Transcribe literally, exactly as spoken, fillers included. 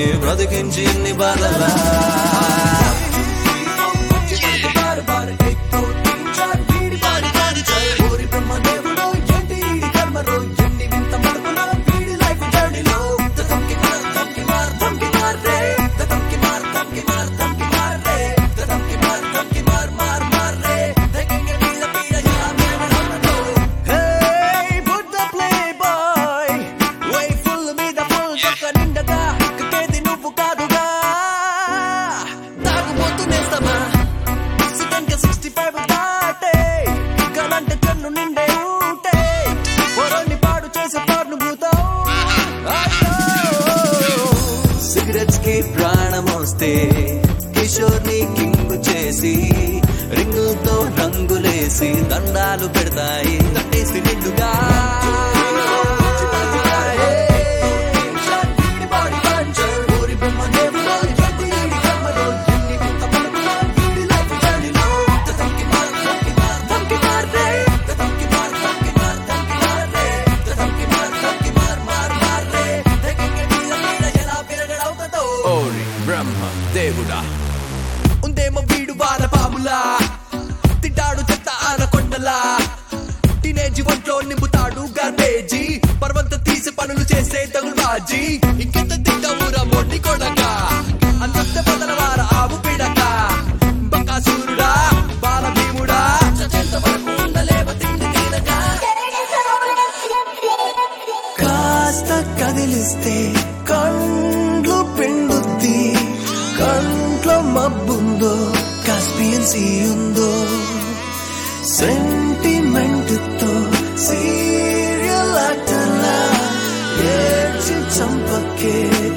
బ్రతికించి ఇన్ని బాధలా ప్రాణమోస్తే కిషోర్ని కింగు చేసి రింగుతో రంగులేసి దండాలు పెడతాయి తట్టేసి నిండుగా బ్రహ్మ దేవుడా ఉందేమో వీడు వాన పాములా తింటాడు చెత్త ఆనకొండలా టీనేజ్ ఒంట్లో నింపుతాడు గార్బేజీ పర్వంత తీసి పనులు చేసే తగులుబాజీ ఇంకెంత తింటావురా మొండి కొడక అంత బదలవార ఆవు పిడక బకాసురుడా బాల భీముడా కాస్త కదిలిస్తే కండ్లు పిండుద్ది కంట్లో మబ్బుందో కాస్పియన్ సీ ఉందో సెంటిమెంట్ తో సీరియల్ యాక్టర్లా ఏడ్చి చంపకే